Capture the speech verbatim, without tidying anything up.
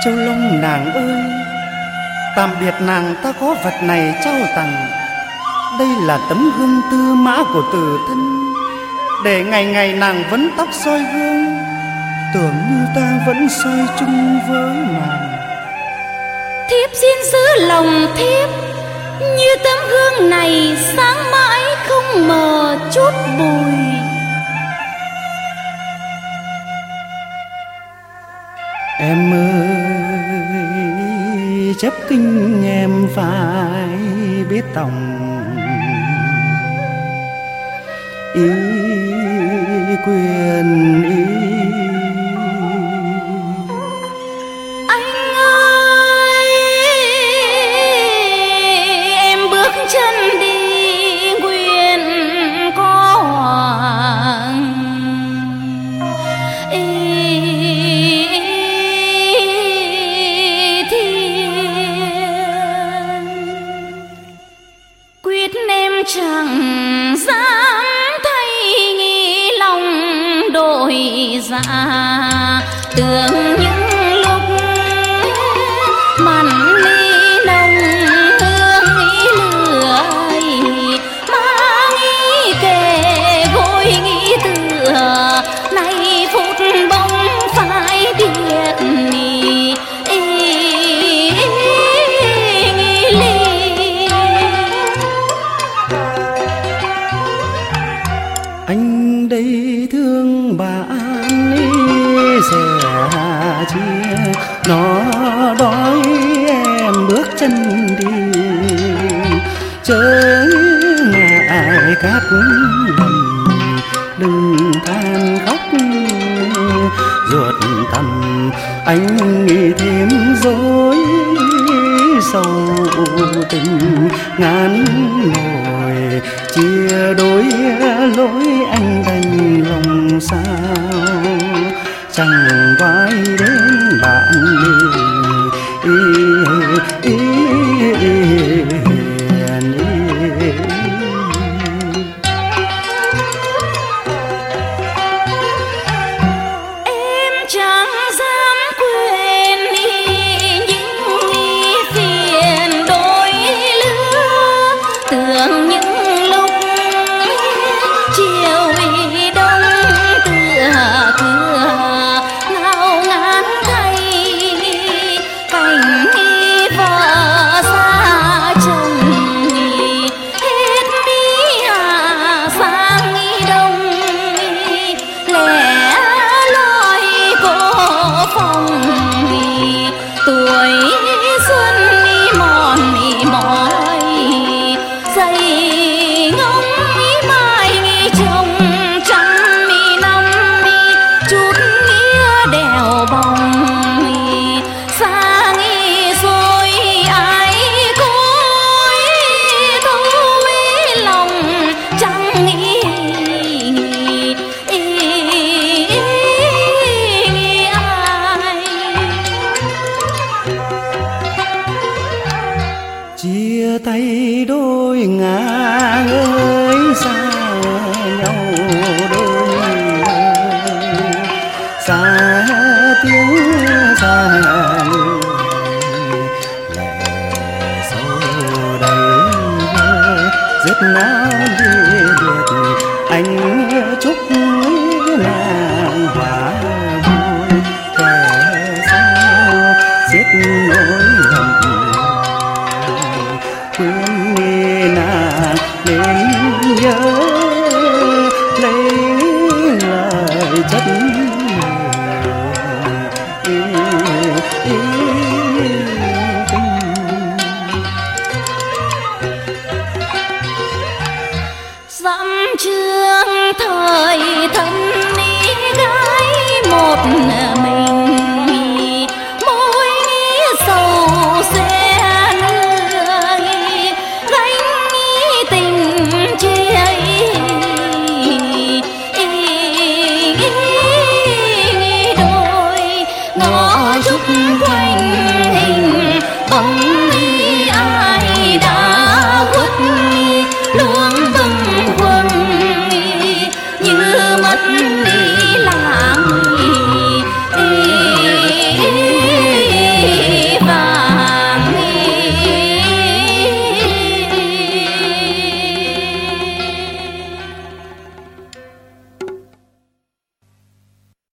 Châu Long nàng ơi, tạm biệt nàng ta có vật này trao tặng. Đây là tấm gương tư mã của tử thân, để ngày ngày nàng vấn tóc soi gương, tưởng như ta vẫn soi chung với nàng. Thiếp xin giữ lòng thiếp, như tấm gương này sáng mãi không mờ chút bụi. Em ơi, chép kinh em phải biết tòng ý quyền ý. Anh ơi, em bước chân đi nguyện có hoàng ý thiên, quyết em chẳng dám thay nghĩ lòng đổi dạ. Tưởng những lúc mặn ly nồng hương ý lửa, mà nghĩ kề gối nghĩ tựa, nay phút bỗng phải biệt ly. Anh đây thương bạn sẻ chia, nó đói em bước chân đi, chớ ngại cát lầm, đừng than khóc ruột thầm. Anh nghĩ thêm dối sâu tình ngàn nỗi, chia đôi lối anh đành lòng sao, chẳng vai đến bạn ý, ý, ý, ý, ý. Em chẳng dám quên những nghi phiền đôi lứa, tưởng những lúc chiều đông tựa cửa ngao ngán thay cảnh vợ xa chồng, hết mi hạ sang đông lẻ loi cô phòng. Tuổi xuân mòn mỏi dày ngóng mai trông trăng năm chút nghĩa đèo bồng, xa nghi rồi ai cối thôi lòng chẳng nghĩ ai. Chia tay đôi ngả ơi, xa nhau đôi xa tiếng xa lệ sâu đầy rất não đi được. Anh chúc nàng hòa vui, kẻ sao giết nỗi lầm, khuyên nàng nên nhớ lấy lời chất.